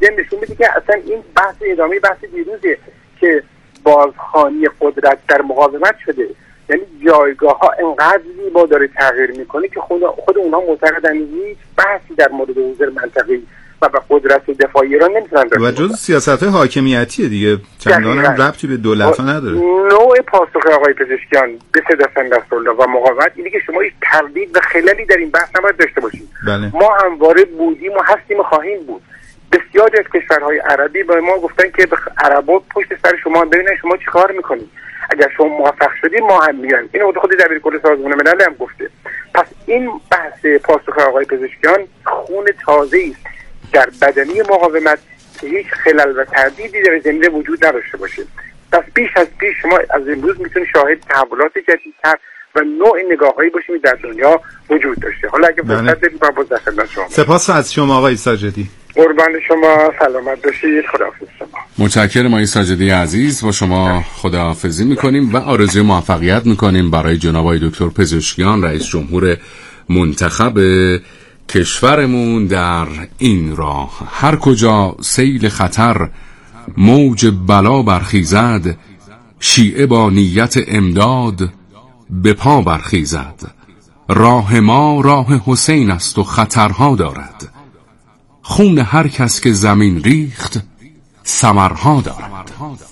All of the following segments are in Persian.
دیگه نشون میده که اصلا این بحث ادامه بحث دیروزه که بازخوانی قدرت در مقاومت شده. یعنی جایگاه ها انقدر زیبا داره تغییر میکنه که خود اونها معتقدن هیچ بحثی در مورد حضور منطقه‌ای و به قدرت دفاعی ایران نمیتونن داشته باشن. و جز سیاست‌های حاکمیتیه دیگه، چندان هم ربطی به دولت‌ها نداره. نوع پاسخ آقای پزشکیان به صداقت دست‌الله و مقاومت اینه که شما هیچ تردید و خللی در این بحث نباید داشته باشید. بله. ما همواره بودیم و هستیم و خواهیم بود. بسیاری از کشورهای عربی به ما گفتن که عربا پشت سر شما ببینن شما چیکار میکنید. اگر شما موفق شدید ما هم میایم. اینو خود دبیرکل سازمان ملل هم گفته. پس این بحث پاسخ آقای پزشکیان خون تازه‌ای است در بدنی مقاومت که هیچ خلل و تردیدی در زمینه وجود نداشته باشه. پس بیش از پیش شما از امروز میتونید شاهد تحولات جدیدتر و نوع نگاه‌هایی باشیم در دنیا وجود داشته. حالا اگه فرصت بدید من باز در خدمت شما. سپاس از شما آقای ساجدی. قربان شما، سلامت باشید. خداحافظ شما. متشکرم آقای ساجدی عزیز. با شما خداحافظی میکنیم و آرزوی موفقیت میکنیم برای جناب آقای دکتر پزشکیان، رئیس جمهور منتخب کشورمون در این راه. هر کجا سیل خطر موج بلا برخیزد، شیعه با نیت امداد به پا برخیزد. راه ما راه حسین است و خطرها دارد، خون هر کس که زمین ریخت ثمرها دارد.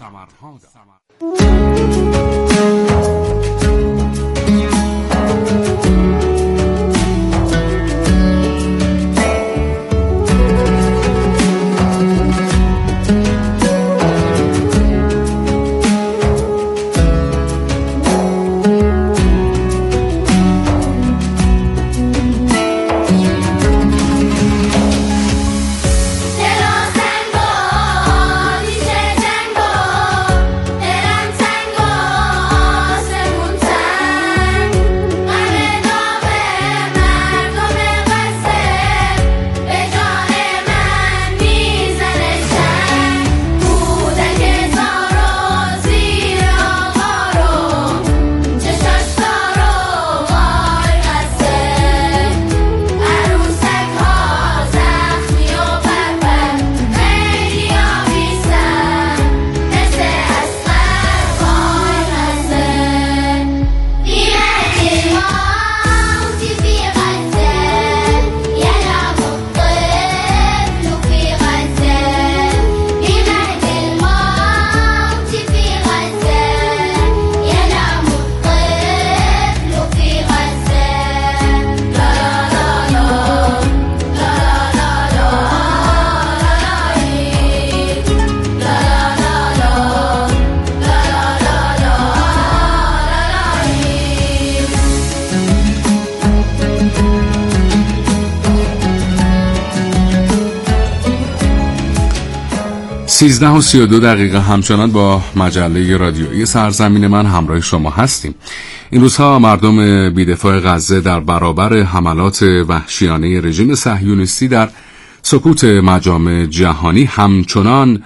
سیزده و 32 دقیقه همچنان با مجله رادیویی سرزمین من همراه شما هستیم. این روزها مردم بی‌دفاع غزه در برابر حملات وحشیانه رژیم صهیونیستی در سکوت مجامع جهانی همچنان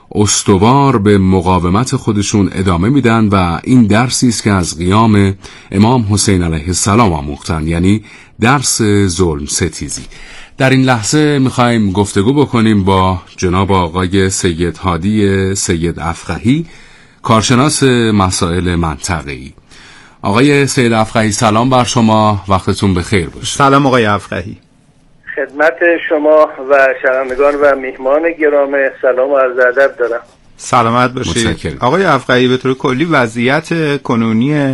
استوار به مقاومت خودشون ادامه میدن و این درسی است که از قیام امام حسین علیه السلام آموختن، یعنی درس ظلم ستیزی. در این لحظه میخوایم گفتگو بکنیم با جناب آقای سید هادی سید افقهی، کارشناس مسائل منطقه‌ای. آقای سید افقهی سلام بر شما، وقتتون بخیر باشه. سلام آقای افقهی. خدمت شما و شنوندگان و میهمان گرامی سلام و عرض ادب دارم. سلامت باشید. آقای افقهی، به طور کلی وضعیت کنونی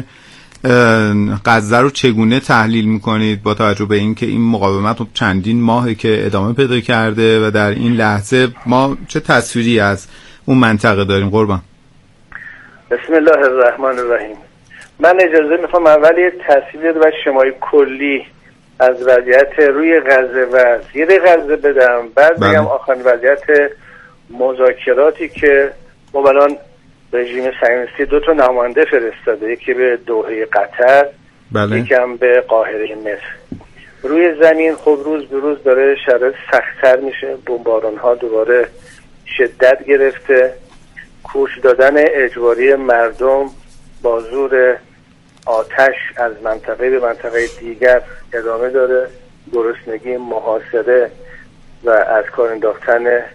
غزه رو چگونه تحلیل میکنید با توجه به اینکه این مقاومت چندین ماهه که ادامه پیدا کرده و در این لحظه ما چه تصویری از اون منطقه داریم؟ قربان. بسم الله الرحمن الرحیم. من اجازه میخوام اول یه تصویر و شمای کلی از وضعیت روی غزه و زیر غزه بدم، بعد بگم آخرین وضعیت مذاکراتی که الان رژیم صهیونیستی 2 نماینده فرستاده، یکی به دوحه قطر، یکی هم به قاهره مصر. روی زمین خب روز به روز داره شرایط سخت‌تر میشه، بمباران ها دوباره شدت گرفته، کوچ دادن اجباری مردم با زور آتش از منطقه به منطقه دیگر ادامه داره، گرسنگی، محاصره و از کار انداختن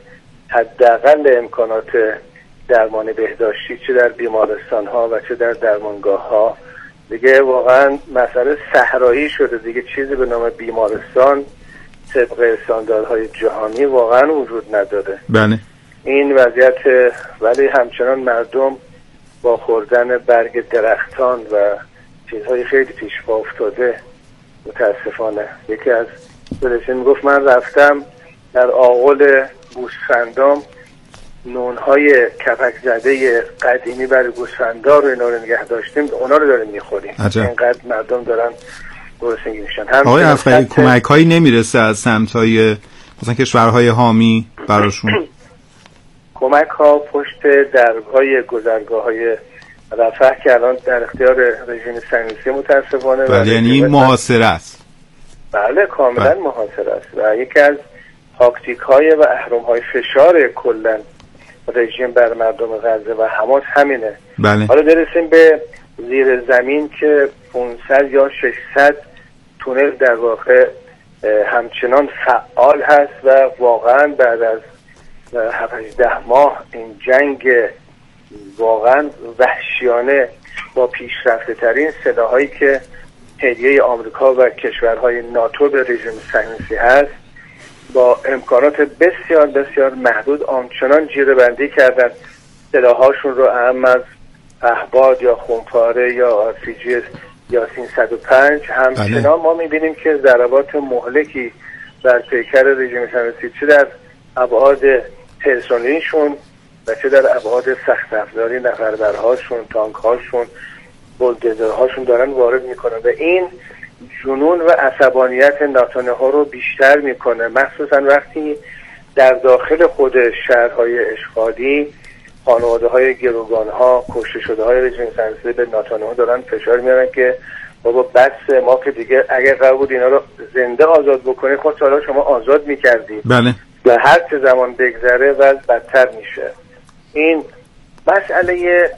حداقل امکانات درمان بهداشتی چه در بیمارستان ها و چه در درمانگاه ها. دیگه واقعا مسئله صحرایی شده، دیگه چیزی به نام بیمارستان طبق استانداردهای جهانی واقعا وجود نداره. بله این وضعیت، ولی همچنان مردم با خوردن برگ درختان و چیزهای خیلی پیش پا افتاده متاسفانه. یکی از دوستان میگفت من رفتم در آغل گوسفندام نونهای کپک زده قدیمی برای گوسفندا رو اینا رو نگه داشتیم، اونا رو داریم میخوریم. اینقدر مردم دارن گرسنگی میشن. آقای افقی کمک هایی نمیرسه از سمت‌های مثلا کشورهای حامی براشون؟ کمک ها پشت درهای گذرگاه های رفح که الان در اختیار رژیم صهیونیستی متاسفانه. بله یعنی این محاصره است. بله کاملا محاصره است و یکی از تاکتیک های و اهرم های فشار کلن رژیم بر مردم غزه و حماس همینه. بله. حالا برسیم به زیر زمین که 500 یا 600 تونل در واقع همچنان فعال هست و واقعا بعد از 7-8 ماه این جنگ واقعا وحشیانه با پیشرفته ترین سلاحایی که هدیه آمریکا و کشورهای ناتو به رژیم صهیونیستی هست با امکانات بسیار بسیار محدود آنچنان جیره‌بندی کردن سلاح‌هاشون رو، اهم از پهباد یا خونپاره یا RPG یاسین 105 همچنان ما می‌بینیم که ضربات مهلکی بر پیکر رژیم صهیونیستی چه در ابعاد پرسنلیشون و چه در ابعاد سخت افزاری نفربرهاشون، تانک‌هاشون، بولدوزرهاشون دارن وارد میکنن و این جنون و عصبانیت نتانیاهو رو بیشتر میکنه، مخصوصا وقتی در داخل خود شهرهای اشغالی خانواده‌های گروگان‌ها، کشته شده‌های رژیم صهیونیستی به نتانیاهو دارن فشار میارن که بابا بس، ما که دیگه اگر قرار بود اینا رو زنده آزاد بکنه خود حالا شما آزاد میکردید. بله. و هر چه زمان بگذره وضع بدتر میشه. این مسئله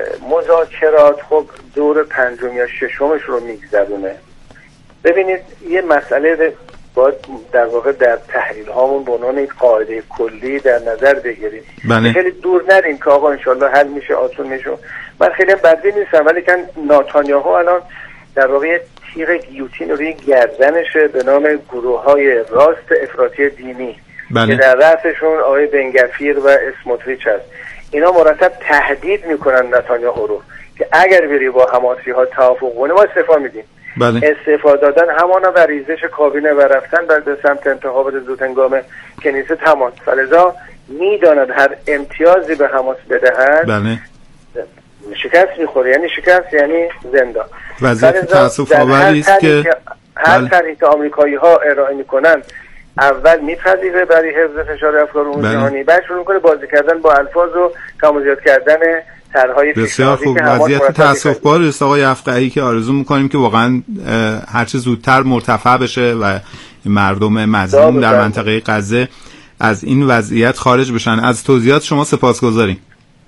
مذاکرات خب دور 5 یا 6 رو میگذرونه. ببینید یه مسئله باید در واقع در تحلیل هامون به عنوان یک قاعده کلی در نظر بگیریم. بله. خیلی دور نریم که آقا انشالله حل میشه، آسون میشه. من خیلی بدبین نیستم ولی که نتانیاهو الان در واقع تیغ گیوتین روی گردنشه به نام گروه‌های راست افراطی دینی. بله. که در رأسشون آقای بنگفیر و اسموتریچ هست. اینا مرتب تهدید میکنن نتانیاهو رو که اگر بری با حماسی ها توافق کنه ما استعفا میدیم. بله. استعفا دادن همانا و ریزش کابینه و رفتن به سمت انتخابات زودهنگام کنیسه تمام. فلذا میداند هر امتیازی به حماس بدهد بله. شکست میخوره، یعنی شکست یعنی زندان. وضعیت تأسف‌آوری است که هر طرحی که آمریکایی ها ارائه میکنن اول میپذیره برای حفظ فشار افکار عمومی جهانی، بعد شروع میکنه بازی کردن با الفاظ و کم و زیاد کردن طرح‌های بسیار خوب. وضعیت تأسف‌بار است آقای افقهی که آرزو میکنیم که واقعا هر چه زودتر مرتفع بشه و مردم مظلوم در منطقه غزه از این وضعیت خارج بشن. از توضیحات شما سپاسگزاریم.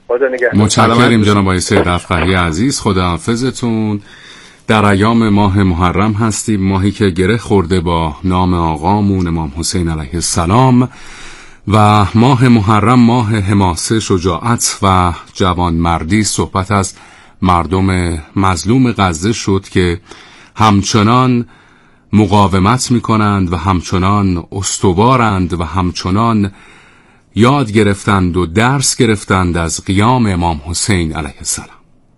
متشکریم جناب آقای سید افقهی عزیز. خداحافظتون. در ایام ماه محرم هستیم، ماهی که گره خورده با نام آقامون امام حسین علیه السلام و ماه محرم ماه حماسه، شجاعت و جوانمردی. صحبت از مردم مظلوم غزه شد که همچنان مقاومت میکنند و همچنان استوارند و همچنان یاد گرفتند و درس گرفتند از قیام امام حسین علیه السلام.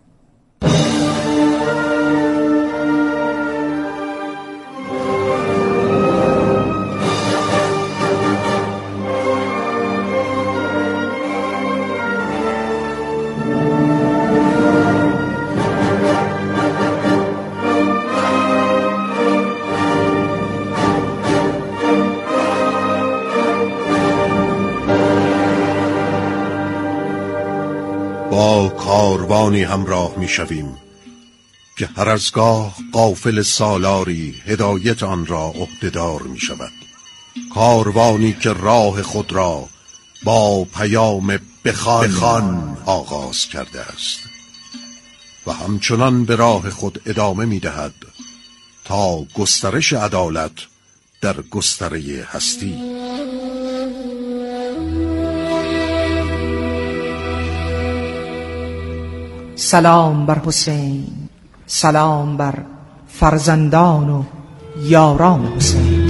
با کاروانی همراه می شویم که هر از گاه غافل سالاری هدایت آن را عهده‌دار می شود. کاروانی که راه خود را با پیام بخوان آغاز کرده است و همچنان به راه خود ادامه می دهد تا گسترش عدالت در گستره هستی. سلام بر حسین، سلام بر فرزندان و یاران حسین.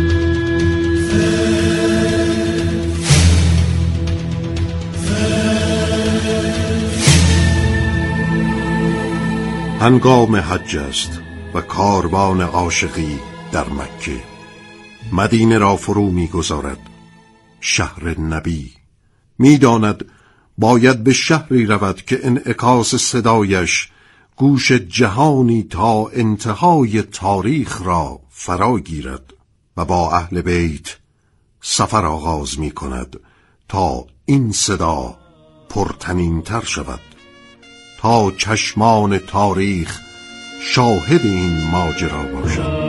هنگام حج است و کاروان عاشقی در مکه. مدینه را فرو می‌گذارد شهر نبی. می‌داند باید به شهری رود که انعکاس صدایش گوش جهانی تا انتهای تاریخ را فرا گیرد و با اهل بیت سفر آغاز می‌کند تا این صدا پرطنین تر شود، تا چشمان تاریخ شاهد این ماجرا باشد.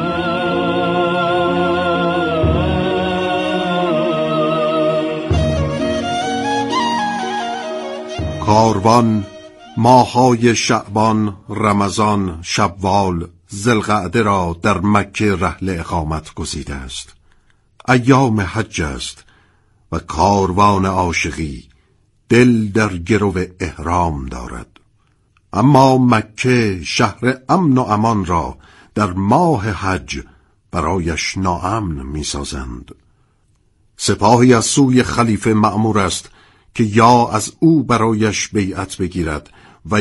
کاروان ماه‌های شعبان، رمضان، شوال، ذوالقعده را در مکه رحل اقامت گزیده است. ایام حج است و کاروان عاشقی دل در گرو احرام دارد. اما مکه شهر امن و امان را در ماه حج برایش ناامن می‌سازند. سپاهی از سوی خلیفه مأمور است که یا از او برایش بیعت بگیرد و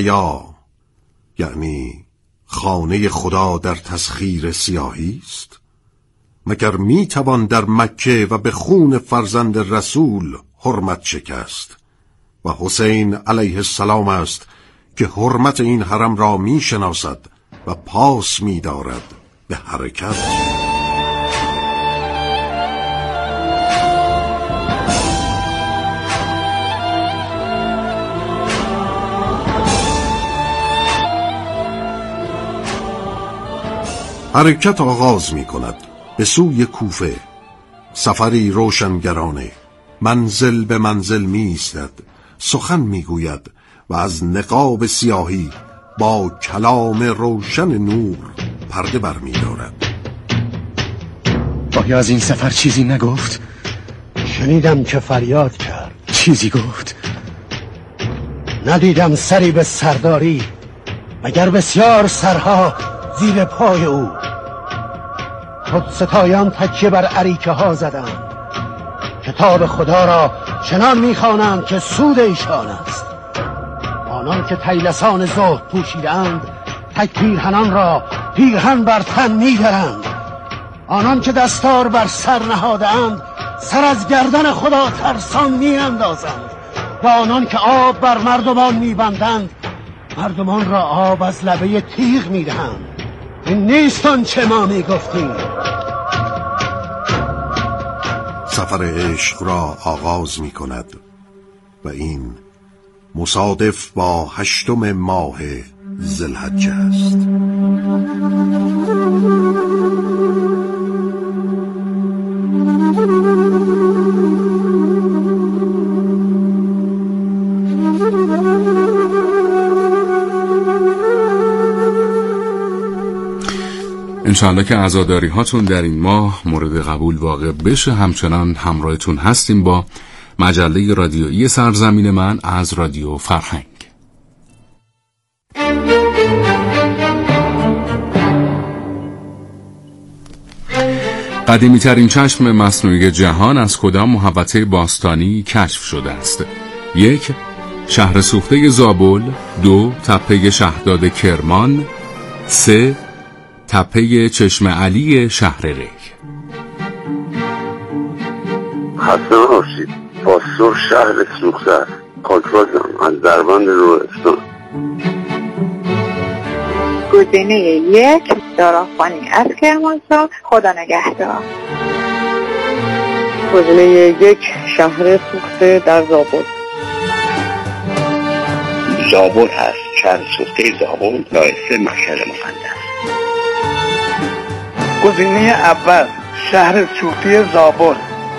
یعنی خانه خدا در تسخیر سیاهی است. مگر میتوان در مکه و به خون فرزند رسول حرمت شکست؟ و حسین علیه السلام است که حرمت این حرم را میشناسد و پاس می‌دارد به حرکت. حرکت آغاز می‌کند به سوی کوفه. سفری روشنگرانه منزل به منزل می‌ایستد، سخن می‌گوید و از نقاب سیاهی با کلام روشن نور پرده برمی‌دارد. آیا از این سفر چیزی نگفت؟ شنیدم که فریاد کرد. چیزی گفت؟ ندیدم سری به سرداری مگر بسیار سرها زیر پای او. خودستایان تکیه بر اریکه ها زدند، کتاب خدا را چنان می‌خوانند که سود ایشان است. آنان که طیلسان زهد پوشیدند تک پیرهنان را پیرهن بر تن می‌درند. آنان که دستار بر سر نهادند سر از گردن خدا ترسان می‌اندازند. و آنان که آب بر مردمان می‌بندند مردمان را آب از لبه تیغ می‌دهند. این نیست آنچه ما می‌گفتیم. سفر عشق را آغاز می‌کند و این مصادف با 8 ماه ذوالحجه است. انشاءالله که عزاداری هاتون در این ماه مورد قبول واقع بشه. همچنان همراهتون هستیم با مجله رادیویی سرزمین من از رادیو فرهنگ. قدیمی ترین چشم مصنوعی جهان از کدام محوطه باستانی کشف شده است؟ 1. شهر سوخته زابل. 2. تپه شهداد کرمان. 3. تپه چشم علی شهر ری. حسن باشید. پاسور شهر سوخته است. پاکوازم از دربند روستان. گزینه 1 داراخانی از کرمانشاه. خدا نگهدار. گزینه 1 شهر سوخته در زابل. زابل هست. شهر سوخته زابل رئیس مشهد مقدس. گزینه اول شهر سوخته زابل.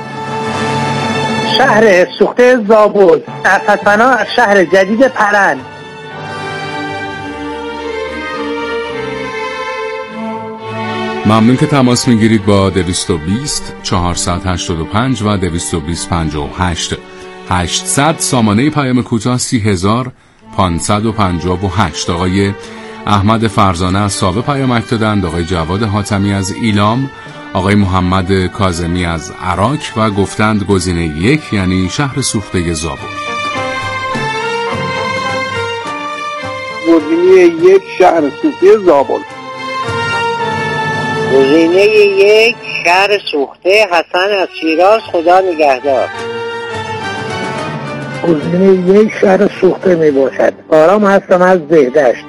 شهر سوخته زابل سرفنا از شهر جدید پرند. ممنون که تماس میگیرید با 220 485 و 220 58 800. سامانه پیام کوتاه 30 558. آقای احمد فرزانه از ساوه پیامک دادند، آقای جواد حاتمی از ایلام، آقای محمد کاظمی از عراق و گفتند گزینه 1 یعنی شهر سوخته زابل. گزینه 1 شهر سوخته زابل. گزینه 1 شهر سوخته حسن از شیراز، خدا نگهدار. گزینه 1 شهر سوخته می باشد. آرام هستم از بهداشت.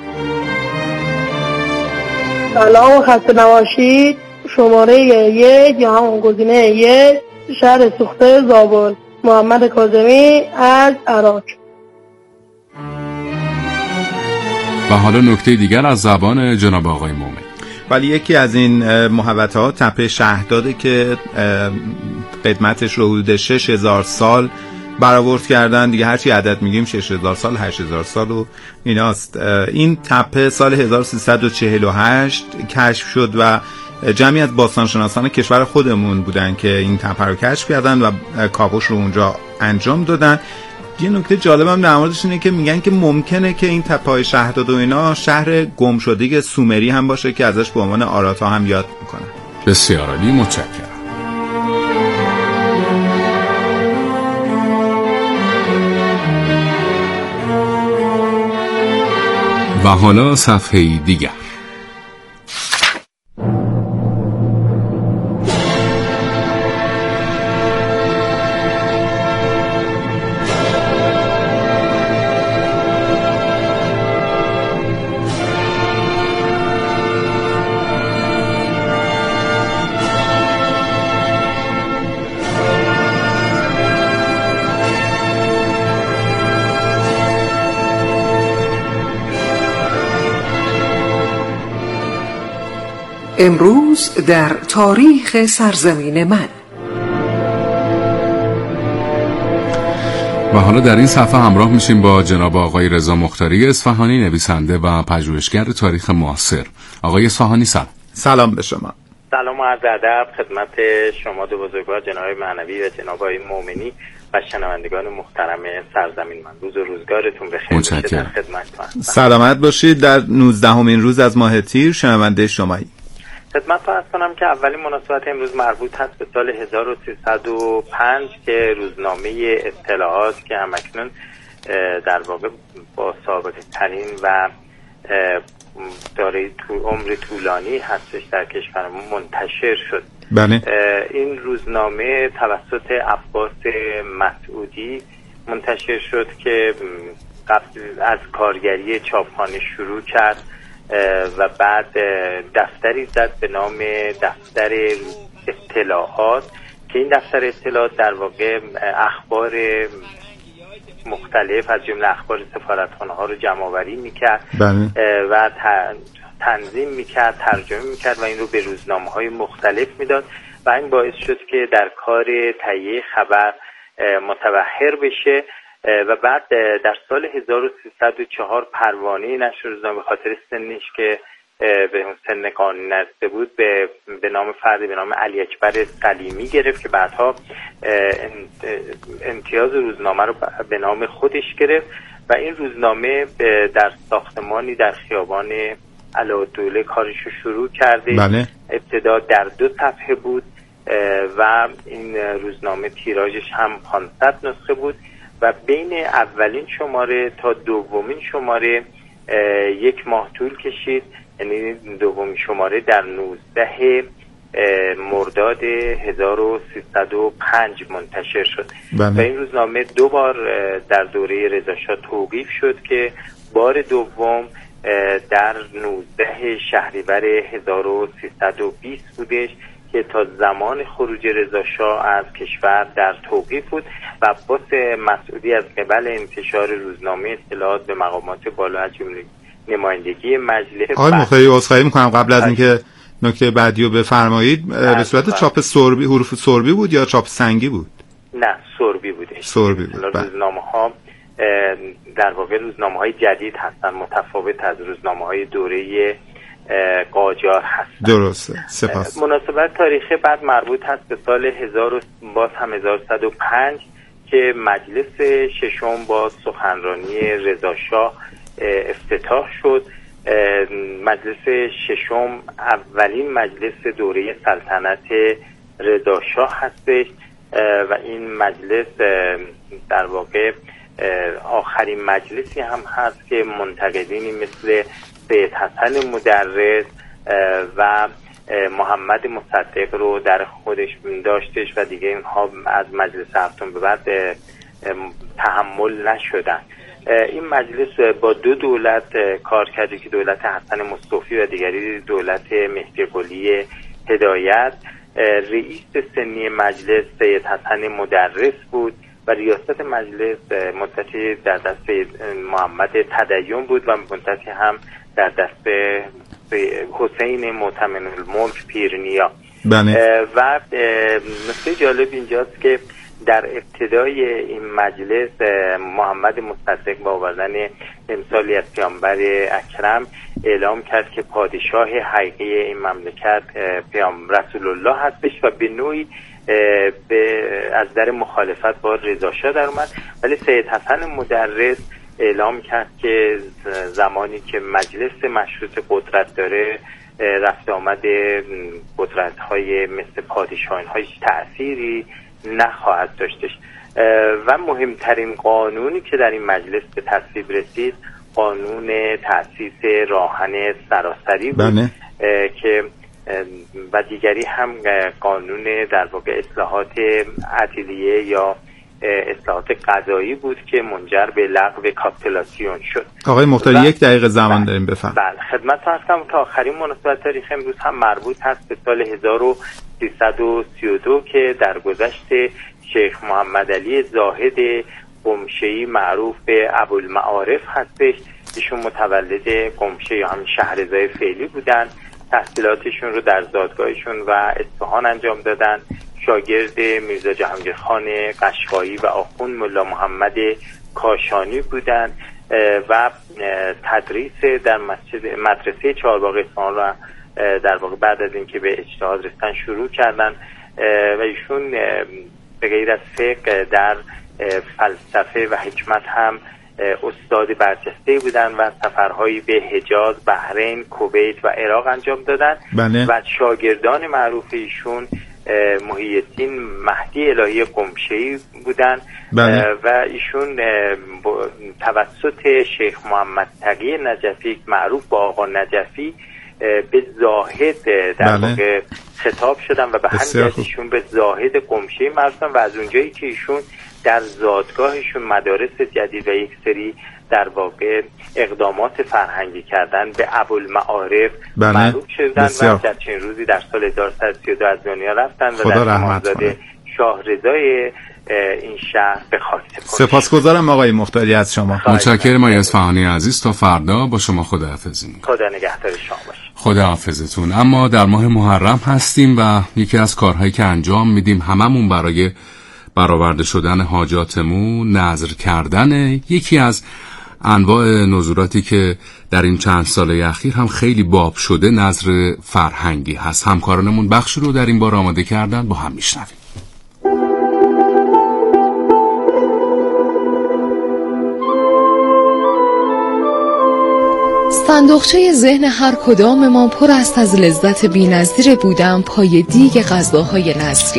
سلام، خسته نباشید. شماره 1 یا همون گزینه 1 شهر سوخته زابل. محمد کاظمی از عراق. و حالا نکته دیگر از زبان جناب آقای مومن. ولی یکی از این محوطه‌ها تپه شهداده که قدمتش رو حدود 6000 سال برآورد کردن دیگه. هرچی عدد میگیم 6000 سال 8000 سال و ایناست. این تپه سال 1348 کشف شد و جمعی از باستانشناسان کشور خودمون بودن که این تپه رو کشف کردن و کاوش رو اونجا انجام دادن. یه نکته جالبم در موردش اینه که میگن که ممکنه که این تپه‌های شهداد و اینا شهر گمشده سومری هم باشه که ازش به عنوان آراتا هم یاد میکنن. بسیار عالی، متشکرم. و حالا صفحه دیگر. امروز در تاریخ سرزمین من. و حالا در این صفحه همراه میشیم با جناب آقای رضا مختاری اصفهانی، نویسنده و پژوهشگر تاریخ معاصر. آقای اصفهانی سلام به شما. سلام و عرض ادب خدمت شما دو بزرگوار جناب معنوی و جناب آقای مومنی و شنوندگان محترم سرزمین من. روز و روزگارتون بخیر باشه. در خدمتتون. سلامت باشید. در 19مین روز از ماه تیر شنونده شمایی. خدمتتون عرض کنم که اولین مناسبت امروز مربوط هست به سال 1305 که روزنامه اطلاعات که همکنون در واقع با سابقه ترین و دارای عمر طولانی هستش در کشورمون منتشر شد. بله. این روزنامه توسط عباس مسعودی منتشر شد که از کارگری چاپخانه شروع کرد و بعد دفتری زد به نام دفتر اطلاعات که این دفتر اطلاعات در واقع اخبار مختلف از جمله اخبار سفارتخانه ها رو جمع آوری میکرد و تنظیم میکرد، ترجمه میکرد و این رو به روزنامه های مختلف میداد و این باعث شد که در کار تهیه خبر متبحر بشه و بعد در سال 1304 پروانه نشر روزنامه به خاطر سنش که به سن قانونی نرسیده بود به نام فردی به نام علی اکبر سلیمی گرفت که بعدها امتیاز روزنامه رو به نام خودش گرفت و این روزنامه در ساختمانی در خیابان علاءالدوله کارش رو شروع کرده. بله. ابتدا در 2 صفحه بود و این روزنامه تیراژش هم 500 نسخه بود و بین اولین شماره تا دومین شماره 1 ماه طول کشید. یعنی دومین شماره در 19 مرداد 1305 منتشر شد. بله. و این روزنامه 2 بار در دوره رضا شاه توقیف شد که بار دوم در 19 شهریور 1320 بودش که تا زمان خروج رضا شاه از کشور در توقیف بود و عباس مسعودی از قبل انتشار روزنامه اطلاعات به مقامات بالا از جمله نمایندگی مجلس. آقای مختاری عذرخواهی میکنم قبل از اینکه نکته بعدی رو بفرمایید، به صورت چاپ سربی، حروف سربی بود یا چاپ سنگی بود؟ نه سربی بود. روزنامه ها در واقع روزنامه های جدید هستن، متفاوت از روزنامه های دوره قاجار هستن. درسته. سپاس. مناسبت تاریخی بعد مربوط هست به سال 1105 که مجلس ششم با سخنرانی رضا شاه افتتاح شد. مجلس ششم اولین مجلس دوره سلطنت رضا شاه هستش و این مجلس در واقع آخرین مجلسی هم هست که منتقدینی مثل سید حسن مدرس و محمد مصدق رو در خودش داشتش و دیگه اینها از مجلس هفتم به بعد تحمل نشدن. این مجلس با دو دولت کار کرده که دولت حسن مصطفی و دیگری دولت مهدی قلی هدایت. رئیس سنی مجلس سید حسن مدرس بود و ریاست مجلس مدتی در دست محمد تدین بود و مدتی هم در دست حسین معتمن الملک پیرنیا. و نکته جالب اینجاست که در ابتدای این مجلس محمد مصدق با آوردن امسالی از پیامبر اکرم اعلام کرد که پادشاه حقیقی این مملکت رسول الله هستش و به نوعی از در مخالفت با رضا شاه در اومد. ولی سید حسن مدرس اعلام کرد که زمانی که مجلس مشروط قدرت داره رفت آمد قدرت های مثل پادشاهان های تأثیری نخواهد داشتش. و مهمترین قانونی که در این مجلس به تصویب رسید قانون تأسیس راهن سراسری بود که و دیگری هم قانون در واقع اصلاحات عدلیه یا اصلاحات قضایی بود که منجر به لغو کاپیتولاسیون شد. آقای مختاری 1 دقیقه زمان داریم بفرمایید. بله خدمت هستم که آخرین مناسبت تاریخ امروز هم مربوط هست به سال 1332 که در گذشت شیخ محمد علی زاهد قمشه‌ای معروف به ابوالمعارف هستش. ایشون متولد قمشه یا همین شهرضای فعلی بودن. تحصیلاتشون رو در زادگاهشون و اصفهان انجام دادن. شاگرد میرزا جهانگیر خان قشقایی و آخوند ملا محمد کاشانی بودن و تدریس در مدرسه چهارباغ اصفهان را در واقع بعد از اینکه به اجتهاد رسیدن شروع کردن و ایشون به غیر از فقه در فلسفه و حکمت هم استاد برجسته بودن و سفرهایی به حجاز، بحرین، کویت و عراق انجام دادن. و شاگردان معروف ایشون محی الدین مهدی الهی قمشه‌ای بودن. و ایشون توسط شیخ محمد تقی نجفی معروف با آقا نجفی به زاهد در واقع خطاب شدن و به همین ایشون به زاهد قمشه‌ای معروفن و از اونجایی که ایشون در زادگاهشون مدارس جدید و یک سری در واقع اقدامات فرهنگی کردن به ابوالمعارف معروف شدن و در چند روزی در سال 1332 از دنیا رفتن و در شمازاده شاه رضای این شهر به خاک سپردند. سپاسگزارم آقای مختاری از شما. متشکرم آقای اصفهانی عزیز. تا فردا با شما خداحافظی می‌کنم. خدا نگهدار شما باشه. خداحافظتون. اما در ماه محرم هستیم و یکی از کارهایی که انجام میدیم هممون برای برآورده شدن حاجاتمون نذر کردن یکی از انواع نذوراتی که در این چند ساله اخیر هم خیلی باب شده نذر فرهنگی هست. همکارانمون بخشی رو در این بار آماده کردن، با هم میشنویم. صندوقچه ذهن هر کدام ما پر است از لذت بی‌نظیر بودن پای دیگ غذاهای نظری.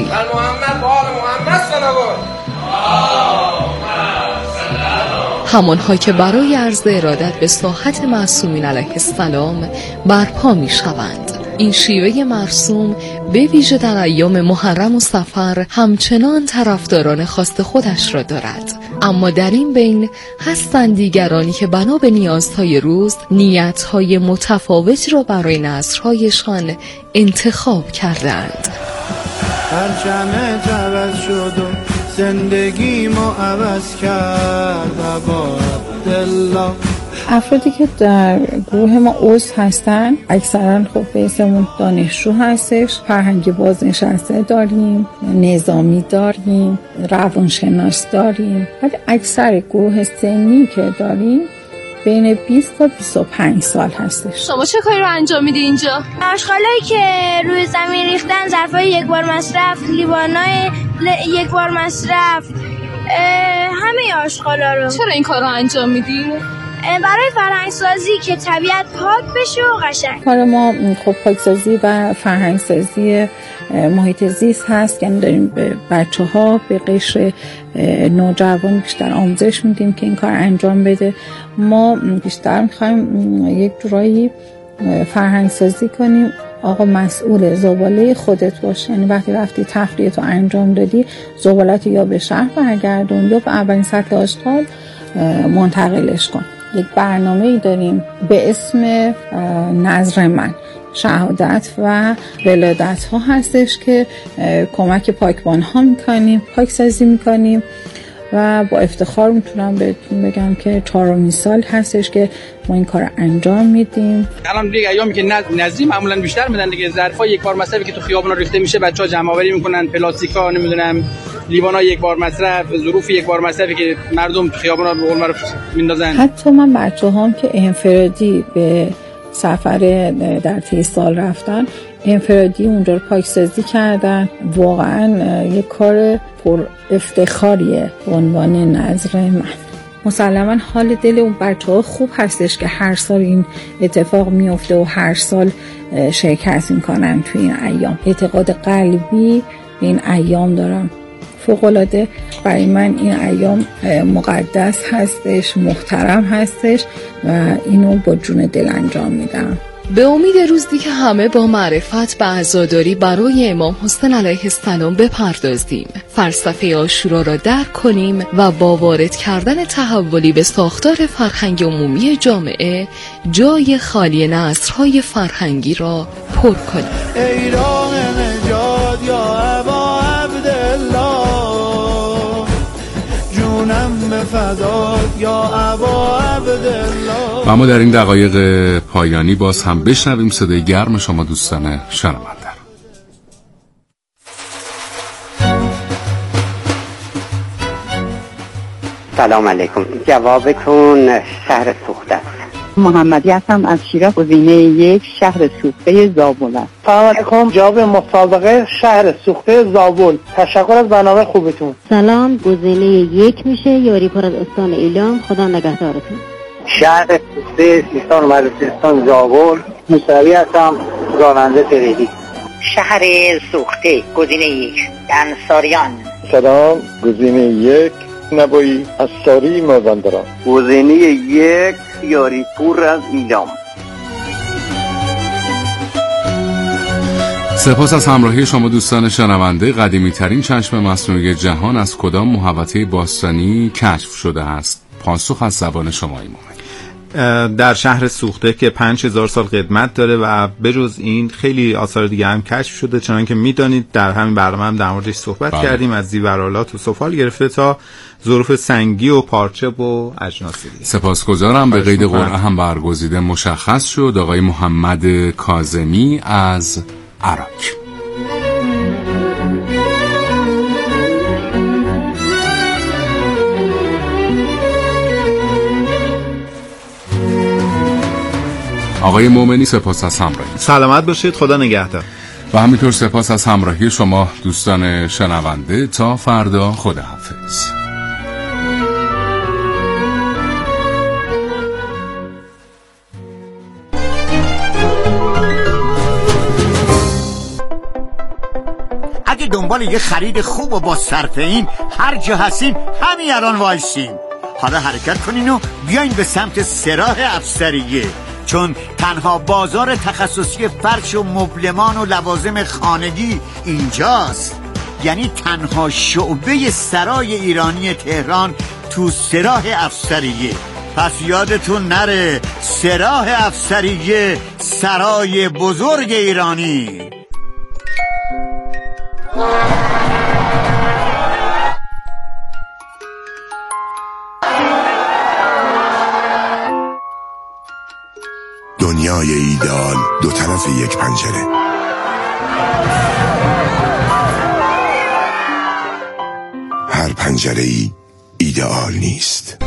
همانها که برای عرض ارادت به ساحت معصومین علیه السلام برپا می شوند. این شیوه مرسوم به ویژه در ایام محرم و صفر همچنان طرفداران خاص خودش را دارد. اما در این بین هستند دیگرانی که بنا به نیازهای روز نیتهای متفاوتی را برای نذرهایشان انتخاب کردند. پرچم عوض شد و زندگی ما عوض کرد و با عبدالله. افرادی که در گروه ما عضو هستن اکثرا خب به اسمون دانشجو هستش، فرهنگی بازنشسته داریم، نظامی داریم، روانشناس داریم، ولی اکثر گروه سنی که داریم بین 20 تا 25 سال هستش. شما چه کاری رو انجام میدی اینجا؟ آشغالایی که روی زمین ریختن، ظرفای یک بار مصرف، لیوانای یک بار مصرف، همه آشغالا رو. چرا این کار رو انجام میدی؟ برای فرهنگسازی که طبیعت پاک بشه و قشنگ. کار ما خب پاکسازی و فرهنگسازی محیط زیست هست، یعنی داریم به بچه‌ها، به قشر نوجوان بیشتر آموزش میدیم که این کار انجام بده. ما بیشتر میخوایم یک جورایی فرهنگسازی کنیم. آقا مسئول زباله خودت باش، یعنی وقتی رفتی تفریحتو انجام دادی زبالت یا به شهر برگردون یا به اولین سطح آشغال منتقلش کن. یک برنامه‌ای داریم به اسم نظر من، شهادت و ولادت ها هستش که کمک پاکبان ها میکنیم، پاکسازی میکنیم و با افتخار میتونم بهتون بگم که 4مین سال هستش که ما این کار انجام میدیم. الان دیگه ایامی که نظری معمولا بیشتر میدن دیگه، ظرفا یک بار مصرفی که تو خیابونا ریخته میشه بچه‌ها جمع آوری میکنن، پلاستیکا نمیدونم لیوانا یک بار مصرف، ظروف یک بار مصرفی که مردم تو خیابونا به قول معروف میندازن. حتی من بچه‌هام که انفرادی به سفر در طی سال رفتن، انفرادی اونجا رو پاکسازی کردن، واقعا یک کار پر افتخاریه به عنوان نظر من. مسلما حال دل اون بچه‌ها خوب هستش که هر سال این اتفاق میفته و هر سال شرکت میکنن توی این ایام. اعتقاد قلبی به این ایام دارم فوق‌العاده. برای من این ایام مقدس هستش، محترم هستش و اینو با جون دل انجام میدم. به امید روزی که همه با معرفت به عزاداری برای امام حسین علیه السلام بپردازیم، فلسفه عاشورا را درک کنیم و با وارد کردن تحولی به ساختار فرهنگ عمومی جامعه جای خالی نثرهای فرهنگی را پر کنیم. ای راه نجات یا ابا عبدالله، جونم به فدات یا ابا عبدالله. و اما در این دقایق پایانی باز هم بشنویم صدای گرم شما دوستان شنونده. سلام علیکم. جوابتون شهر سوخته است. محمدی هستم از شیراز، گزینه 1 شهر سوخته زابل است. سلام علیکم. جواب مسابقه شهر سوخته زابل. تشکر از برنامه خوبتون. سلام، گزینه 1 میشه یاری پر از استان ایلام. خدا نگهدارتون. شهر سوخته سیستان و بلوچستان زابل. موسوی هستم، راننده تریدی. شهر سوخته گزینه 1 انصاریان. سلام، گزینه 1 نبایی از ساری مازندران. گزینه 1 یاری پور از ایلام. سپاس از همراهی شما دوستان شنونده. قدیمی ترین چشم مصنوعی جهان از کدام محوطه باستانی کشف شده است؟ پاسخ از زبان شما ایمان. در شهر سوخته که 5000 سال قدمت داره و بجز این خیلی آثار دیگه هم کشف شده، چنانکه میدانید در همین برنامه هم در موردش صحبت کردیم، از زیورآلات و سفال گرفته تا ظروف سنگی و پارچه و اجناس دیگه. سپاسگزارم. به قید قرعه هم برگزیده مشخص شد آقای محمد کاظمی از عراق. آقای مومنی سپاس از همراهی. سلامت باشید، خدا نگهدار. و همینطور سپاس از همراهی شما دوستان شنونده. تا فردا، خداحافظ. اگه دنبال یه خرید خوب و با صرفه این هر جا هستین همین الان وایسین. حالا حرکت کنین و بیاین به سمت سراح افسریه، چون تنها بازار تخصصی فرش و مبلمان و لوازم خانگی اینجاست. یعنی تنها شعبه سرای ایرانی تهران تو سراح افسریه. پس یادتون نره، سراح افسریه، سرای بزرگ ایرانی. دنیای ایدئال دو طرف یک پنجره. هر پنجره‌ای ایدئال نیست.